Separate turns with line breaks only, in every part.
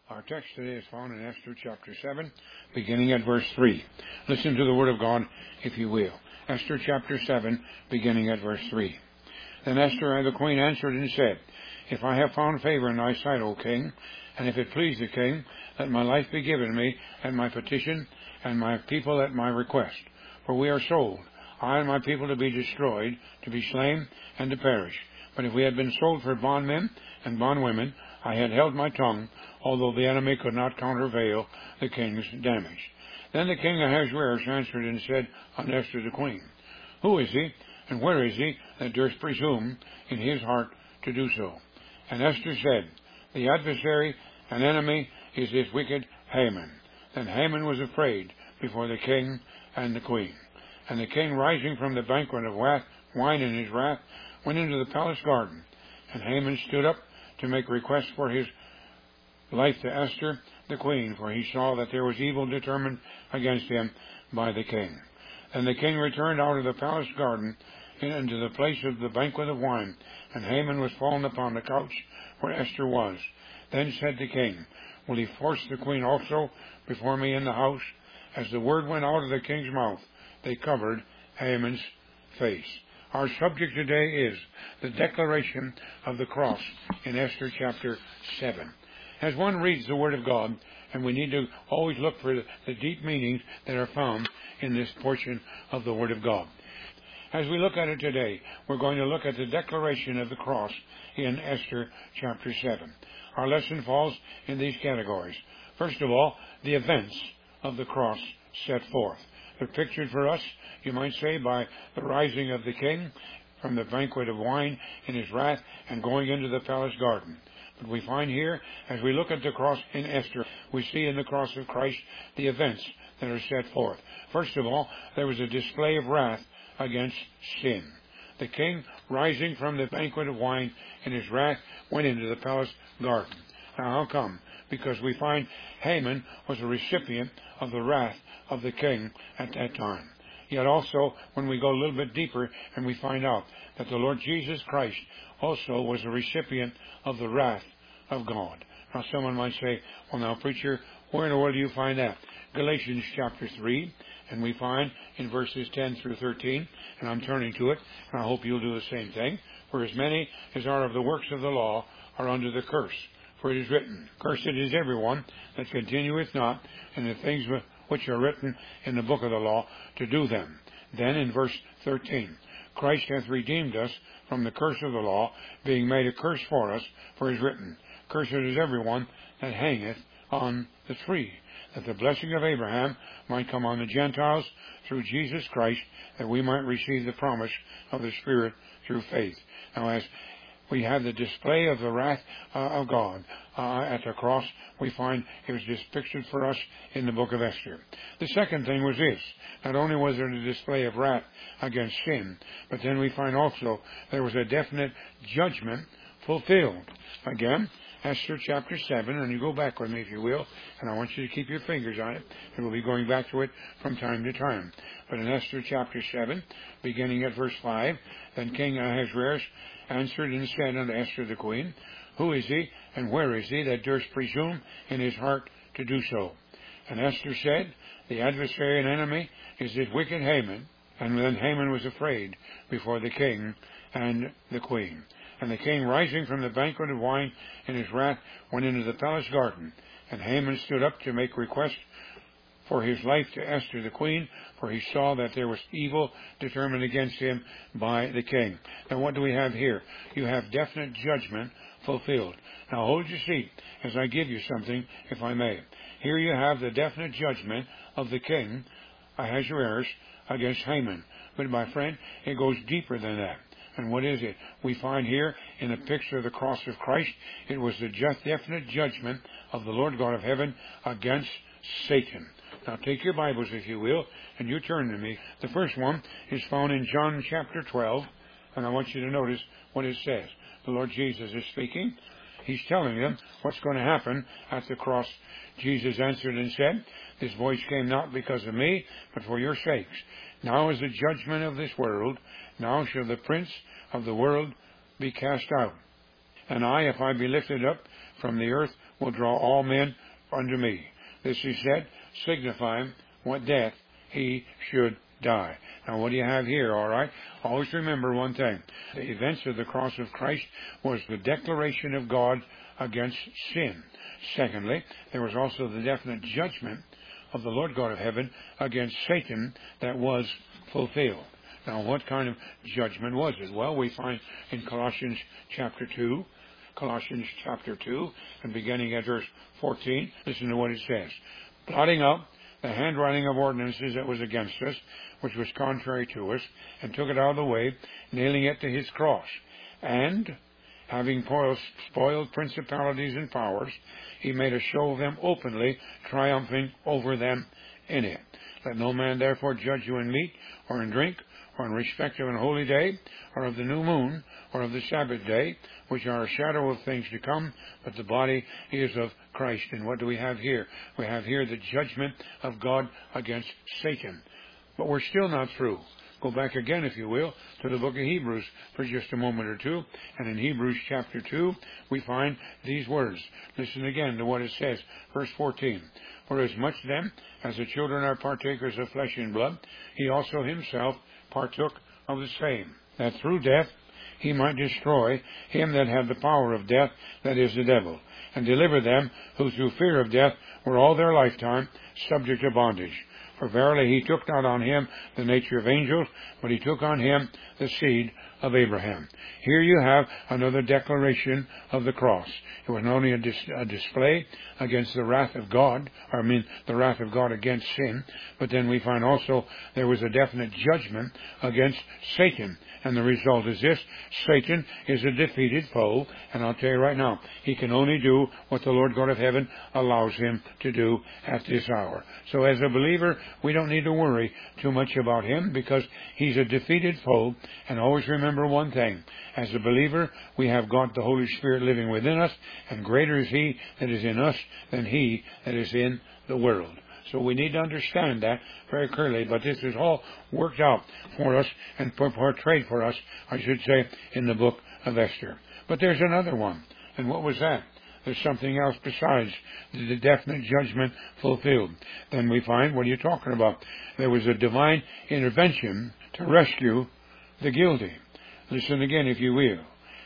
Our text today is found in Esther chapter 7, beginning at verse 3. Listen to the word of God, if you will. Esther chapter 7, beginning at verse 3. Then Esther the queen answered and said, If I have found favor in thy sight, O king, and if it please the king, let my life be given me at my petition, and my people at my request. For we are sold, I and my people to be destroyed, to be slain, and to perish. But if we had been sold for bondmen and bondwomen, I had held my tongue, although the enemy could not countervail the king's damage. Then the king Ahasuerus answered and said unto Esther the queen, Who is he, and where is he that durst presume in his heart to do so? And Esther said, The adversary and enemy is this wicked Haman. Then Haman was afraid before the king and the queen. And the king, rising from the banquet of wine in his wrath, went into the palace garden. And Haman stood up to make request for his life to Esther the queen, for he saw that there was evil determined against him by the king. And the king returned out of the palace garden into the place of the banquet of wine, and Haman was fallen upon the couch where Esther was. Then said the king, Will he force the queen also before me in the house? As the word went out of the king's mouth, they covered Haman's face. Our subject today is the declaration of the cross in Esther chapter 7. As one reads the Word of God, and we need to always look for the deep meanings that are found in this portion of the Word of God. As we look at it today, we're going to look at the declaration of the cross in Esther chapter 7. Our lesson falls in these categories. First of all, the events of the cross set forth. They're pictured for us, you might say, by the rising of the king from the banquet of wine in his wrath and going into the palace garden. But we find here, as we look at the cross in Esther, we see in the cross of Christ the events that are set forth. First of all, there was a display of wrath against sin. The king, rising from the banquet of wine in his wrath, went into the palace garden. Now, how come? Because we find Haman was a recipient of the wrath of the king at that time. Yet also, when we go a little bit deeper and we find out that the Lord Jesus Christ also was a recipient of the wrath of God. Now, someone might say, well, now, preacher, where in the world do you find that? Galatians chapter 3, and we find in verses 10 through 13, and I'm turning to it, and I hope you'll do the same thing. For as many as are of the works of the law are under the curse. For it is written, Cursed is everyone that continueth not in the things which are written in the book of the law to do them. Then in verse 13, Christ hath redeemed us from the curse of the law, being made a curse for us, for it is written, Cursed is everyone that hangeth on the tree, that the blessing of Abraham might come on the Gentiles through Jesus Christ, that we might receive the promise of the Spirit through faith. Now, as we have the display of the wrath of God at the cross, we find it was just pictured for us in the book of Esther. The second thing was this. Not only was there a display of wrath against sin, but then we find also there was a definite judgment fulfilled. Again, Esther chapter 7, and you go back with me if you will, and I want you to keep your fingers on it, and we'll be going back to it from time to time. But in Esther chapter 7, beginning at verse 5, Then King Ahasuerus answered and said unto Esther the queen, Who is he, and where is he that durst presume in his heart to do so? And Esther said, The adversary and enemy is this wicked Haman. And then Haman was afraid before the king and the queen. And the king, rising from the banquet of wine in his wrath, went into the palace garden. And Haman stood up to make request for his life to Esther the queen, for he saw that there was evil determined against him by the king. Now, what do we have here? You have definite judgment fulfilled. Now, hold your seat as I give you something, if I may. Here you have the definite judgment of the king, Ahasuerus, against Haman. But, my friend, it goes deeper than that. And what is it? We find here in the picture of the cross of Christ, it was the definite judgment of the Lord God of heaven against Satan. Now take your Bibles, if you will, and you turn to me. The first one is found in John chapter 12, and I want you to notice what it says. The Lord Jesus is speaking. He's telling them what's going to happen at the cross. Jesus answered and said, This voice came not because of me, but for your sakes. Now is the judgment of this world. Now shall the prince of the world be cast out. And I, if I be lifted up from the earth, will draw all men unto me. This he said, signifying what death he should die. Now what do you have here, all right? Always remember one thing. The events of the cross of Christ was the declaration of God against sin. Secondly, there was also the definite judgment of the Lord God of heaven against Satan that was fulfilled. Now what kind of judgment was it? Well, we find in Colossians chapter 2, and beginning at verse 14, listen to what it says. Blotting up the handwriting of ordinances that was against us, which was contrary to us, and took it out of the way, nailing it to his cross. And, having spoiled principalities and powers, he made a show of them openly, triumphing over them in it. Let no man therefore judge you in meat, or in drink, or in respect of an holy day, or of the new moon, or of the Sabbath day, which are a shadow of things to come, but the body is of Christ. And what do we have here? We have here the judgment of God against Satan. But we're still not through. Go back again, if you will, to the book of Hebrews for just a moment or two. And in Hebrews chapter 2, we find these words. Listen again to what it says. Verse 14. For as much then as the children are partakers of flesh and blood, he also himself partook of the same, that through death he might destroy him that had the power of death, that is the devil, and deliver them who through fear of death were all their lifetime subject to bondage. For verily he took not on him the nature of angels, but he took on him the seed of Abraham. Here you have another declaration of the cross. It was not only a display against the wrath of God, the wrath of God against sin, but then we find also there was a definite judgment against Satan. And the result is this: Satan is a defeated foe, and I'll tell you right now, he can only do what the Lord God of heaven allows him to do at this hour. So as a believer, we don't need to worry too much about him, because he's a defeated foe. And always remember one thing: as a believer, we have got the Holy Spirit living within us, and greater is he that is in us than he that is in the world. So we need to understand that very clearly, but this is all worked out for us and portrayed for us, I should say, in the book of Esther. But there's another one. And what was that? There's something else besides the definite judgment fulfilled. Then we find, what are you talking about? There was a divine intervention to rescue the guilty. Listen again, if you will.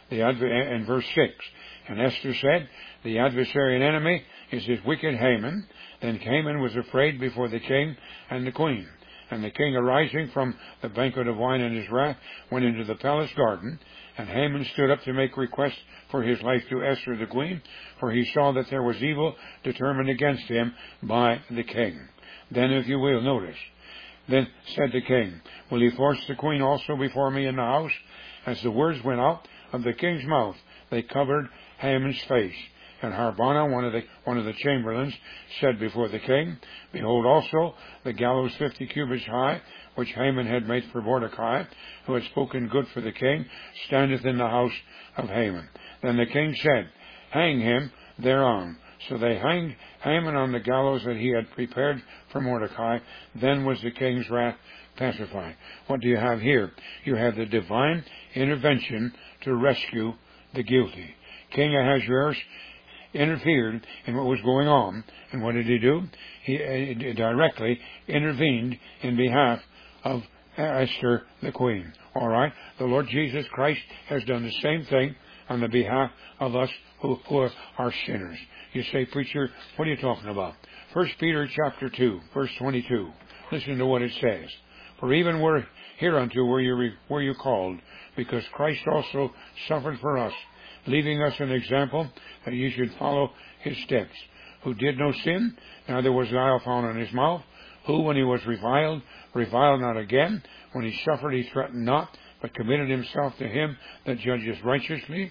In verse 6, and Esther said, the adversary and enemy is this wicked Haman. Then Haman was afraid before the king and the queen. And the king, arising from the banquet of wine in his wrath, went into the palace garden. And Haman stood up to make request for his life to Esther the queen, for he saw that there was evil determined against him by the king. Then, if you will, notice. Then said the king, will he force the queen also before me in the house? As the words went out of the king's mouth, they covered Haman's face. And Harbona, one of the chamberlains, said before the king, behold also the gallows 50 cubits high, which Haman had made for Mordecai, who had spoken good for the king, standeth in the house of Haman. Then the king said, hang him thereon. So they hanged Haman on the gallows that he had prepared for Mordecai. Then was the king's wrath pacified. What do you have here? You have the divine intervention to rescue the guilty. King Ahasuerus interfered in what was going on. And what did he do? He directly intervened in behalf of Esther the queen. All right? The Lord Jesus Christ has done the same thing on the behalf of us who are sinners. You say, preacher, what are you talking about? 1 Peter chapter 2, verse 22. Listen to what it says. For even hereunto were you called, because Christ also suffered for us, leaving us an example that ye should follow his steps, who did no sin, neither was guile found in his mouth, who, when he was reviled not again, when he suffered, he threatened not, but committed himself to him that judges righteously,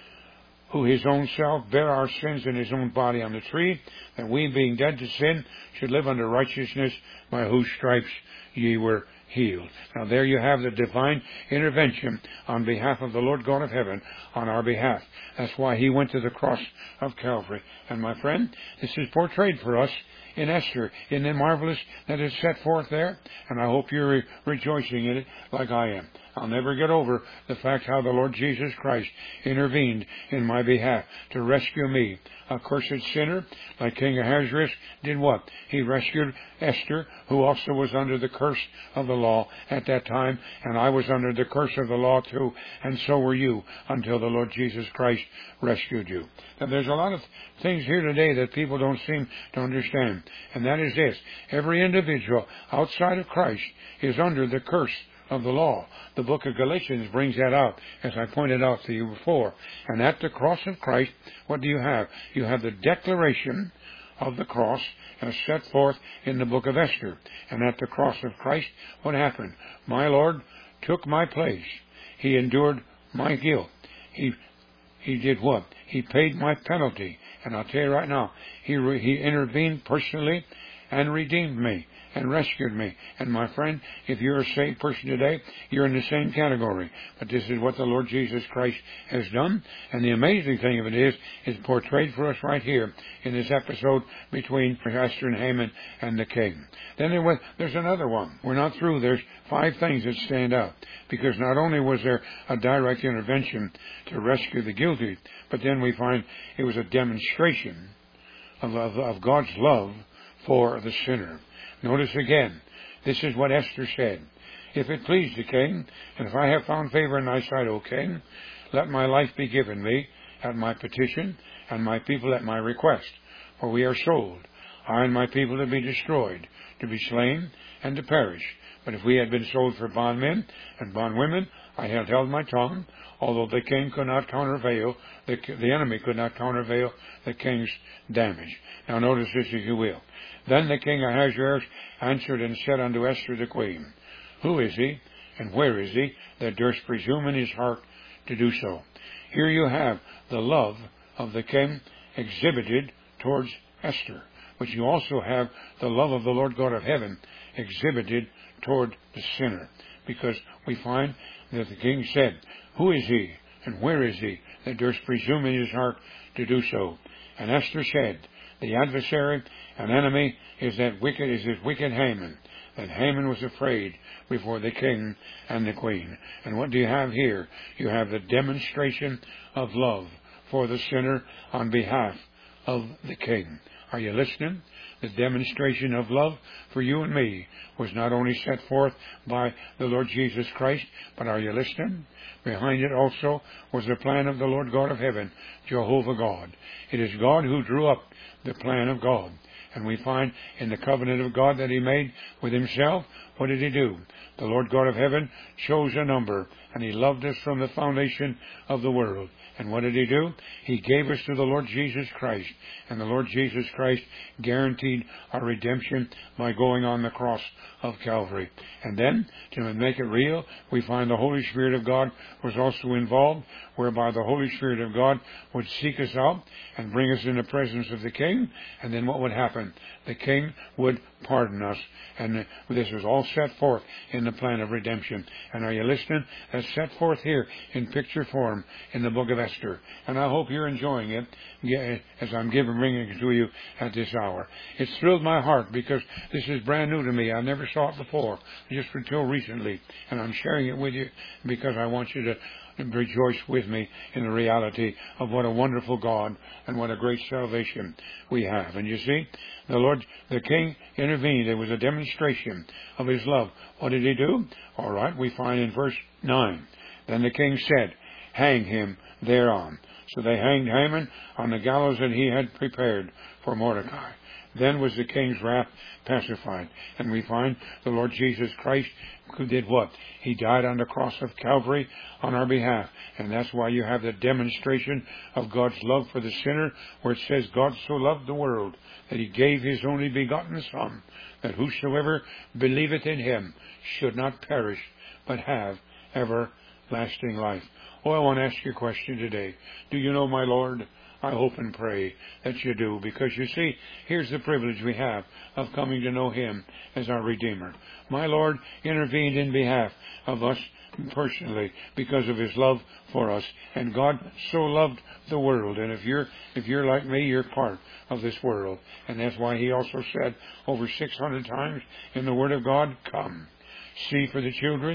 who his own self bare our sins in his own body on the tree, that we, being dead to sin, should live unto righteousness, by whose stripes ye were healed. Now there you have the divine intervention on behalf of the Lord God of heaven on our behalf. That's why he went to the cross of Calvary. And my friend, this is portrayed for us in Esther. Isn't it marvelous that it's set forth there? And I hope you're rejoicing in it like I am. I'll never get over the fact how the Lord Jesus Christ intervened in my behalf to rescue me, a cursed sinner, like King Ahasuerus did what? He rescued Esther, who also was under the curse of the law at that time, and I was under the curse of the law too, and so were you, until the Lord Jesus Christ rescued you. Now, there's a lot of things here today that people don't seem to understand, and that is this: every individual outside of Christ is under the curse of the law. The book of Galatians brings that out, as I pointed out to you before. And at the cross of Christ, what do you have? You have the declaration of the cross as set forth in the book of Esther. And at the cross of Christ, what happened? My Lord took my place. He endured my guilt. He did what? He paid my penalty. And I'll tell you right now, He intervened personally and redeemed me and rescued me. And my friend, if you're a saved person today, you're in the same category. But this is what the Lord Jesus Christ has done. And the amazing thing of it is portrayed for us right here in this episode between Esther and Haman and the king. Then there's another one. We're not through. There's 5 things that stand out. Because not only was there a direct intervention to rescue the guilty, but then we find it was a demonstration of God's love for the sinner. Notice again, this is what Esther said. If it please the king, and if I have found favor in thy sight, O king, let my life be given me at my petition, and my people at my request. For we are sold, I and my people to be destroyed, to be slain, and to perish. But if we had been sold for bondmen and bondwomen, I had held my tongue, although the king could not countervail, the enemy could not countervail the king's damage. Now notice this, if you will. Then the king Ahasuerus answered and said unto Esther the queen, Who is he, and where is he, that durst presume in his heart to do so? Here you have the love of the king exhibited towards Esther, but you also have the love of the Lord God of heaven exhibited toward the sinner, because we find that the king said, Who is he, and where is he, that durst presume in his heart to do so? And Esther said, The adversary and enemy is this wicked Haman. That Haman was afraid before the king and the queen. And what do you have here? You have the demonstration of love for the sinner on behalf of the king. Are you listening? The demonstration of love for you and me was not only set forth by the Lord Jesus Christ, but are you listening? Behind it also was the plan of the Lord God of heaven, Jehovah God. It is God who drew up the plan of God. And we find in the covenant of God that He made with Himself, what did He do? The Lord God of heaven chose a number, and He loved us from the foundation of the world. And what did He do? He gave us to the Lord Jesus Christ. And the Lord Jesus Christ guaranteed our redemption by going on the cross of Calvary. And then, to make it real, we find the Holy Spirit of God was also involved, whereby the Holy Spirit of God would seek us out and bring us in the presence of the King. And then what would happen? The King would pardon us. And this was all set forth in the plan of redemption. And are you listening? That's set forth here in picture form in the book of Esther. And I hope you're enjoying it as I'm bringing it to you at this hour. It's thrilled my heart because this is brand new to me. I never saw it before, just until recently. And I'm sharing it with you because I want you to rejoice with me in the reality of what a wonderful God and what a great salvation we have. And you see, the King intervened. It was a demonstration of His love. What did He do? All right, we find in verse 9. Then the king said, Hang him thereon. So they hanged Haman on the gallows that he had prepared for Mordecai. Then was the king's wrath pacified. And we find the Lord Jesus Christ who did what? He died on the cross of Calvary on our behalf. And that's why you have the demonstration of God's love for the sinner, where it says, God so loved the world that He gave His only begotten Son, that whosoever believeth in Him should not perish, but have everlasting life. Oh, I want to ask you a question today. Do you know my Lord? I hope and pray that you do, because you see, here's the privilege we have of coming to know Him as our Redeemer. My Lord intervened in behalf of us personally because of His love for us. And God so loved the world. And if you're like me, you're part of this world. And that's why He also said over 600 times in the Word of God, Come, see for the children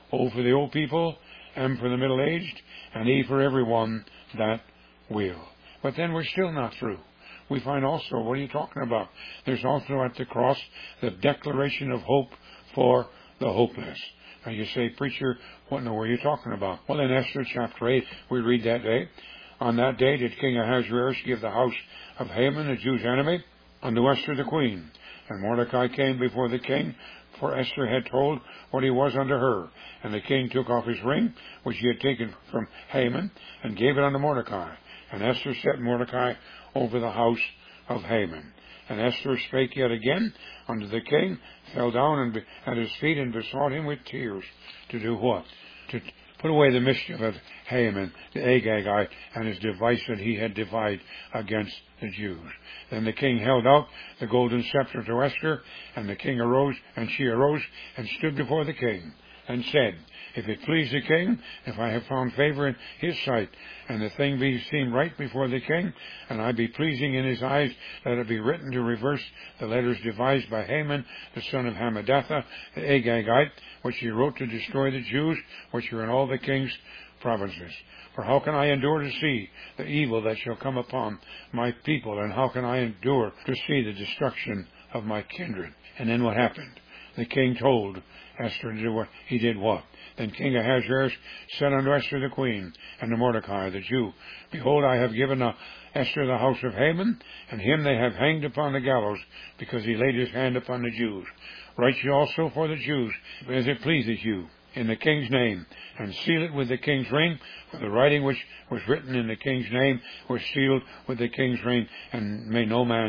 O for the old people, M for the middle-aged, and E for everyone that will. But then we're still not through. We find also, what are you talking about? There's also at the cross the declaration of hope for the hopeless. Now you say, preacher, what in the world are you talking about? Well, in Esther chapter 8, we read that day. On that day did King Ahasuerus give the house of Haman, the Jew's enemy, unto Esther the queen. And Mordecai came before the king, for Esther had told what he was unto her. And the king took off his ring, which he had taken from Haman, and gave it unto Mordecai. And Esther set Mordecai over the house of Haman. And Esther spake yet again unto the king, fell down at his feet, and besought him with tears. To do what? To put away the mischief of Haman, the Agagite, and his device that he had devised against the Jews. Then the king held out the golden scepter to Esther, and the king arose, and she arose, and stood before the king, and said, If it please the king, if I have found favor in his sight, and the thing be seem right before the king, and I be pleasing in his eyes, let it be written to reverse the letters devised by Haman, the son of Hammedatha, the Agagite, which he wrote to destroy the Jews, which are in all the king's provinces. For how can I endure to see the evil that shall come upon my people, and how can I endure to see the destruction of my kindred? And then what happened? The king told Esther to do what? He did what? Then King Ahasuerus said unto Esther the queen, and to Mordecai the Jew, Behold, I have given Esther the house of Haman, and him they have hanged upon the gallows, because he laid his hand upon the Jews. Write ye also for the Jews, as it pleaseth you, in the king's name, and seal it with the king's ring, for the writing which was written in the king's name was sealed with the king's ring, and may no man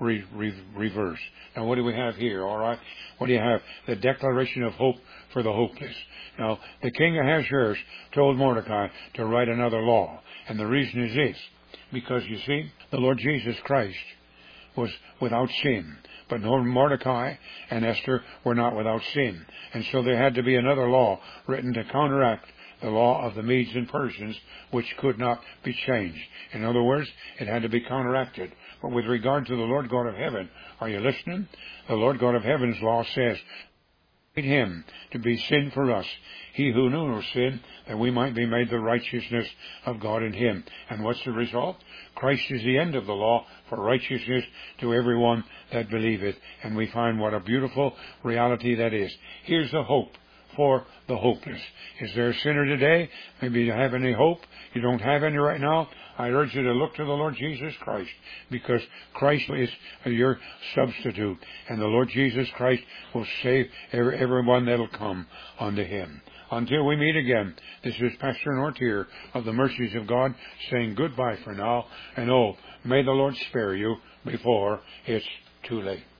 reverse. Now what do we have here, all right? What do you have? The declaration of hope for the hopeless. Now, the king Ahasuerus told Mordecai to write another law, and the reason is this, because you see, the Lord Jesus Christ was without sin, but Mordecai and Esther were not without sin, and so there had to be another law written to counteract the law of the Medes and Persians, which could not be changed. In other words, it had to be counteracted. But with regard to the Lord God of heaven, are you listening? The Lord God of heaven's law says, made him to be sin for us, he who knew no sin, that we might be made the righteousness of God in him. And what's the result? Christ is the end of the law for righteousness to everyone that believeth. And we find what a beautiful reality that is. Here's the hope for the hopeless. Is there a sinner today? Maybe you have any hope? You don't have any right now? I urge you to look to the Lord Jesus Christ, because Christ is your substitute, and the Lord Jesus Christ will save everyone that'll come unto him. Until we meet again, this is Pastor Nortier of the Mercies of God saying goodbye for now, and may the Lord spare you before it's too late.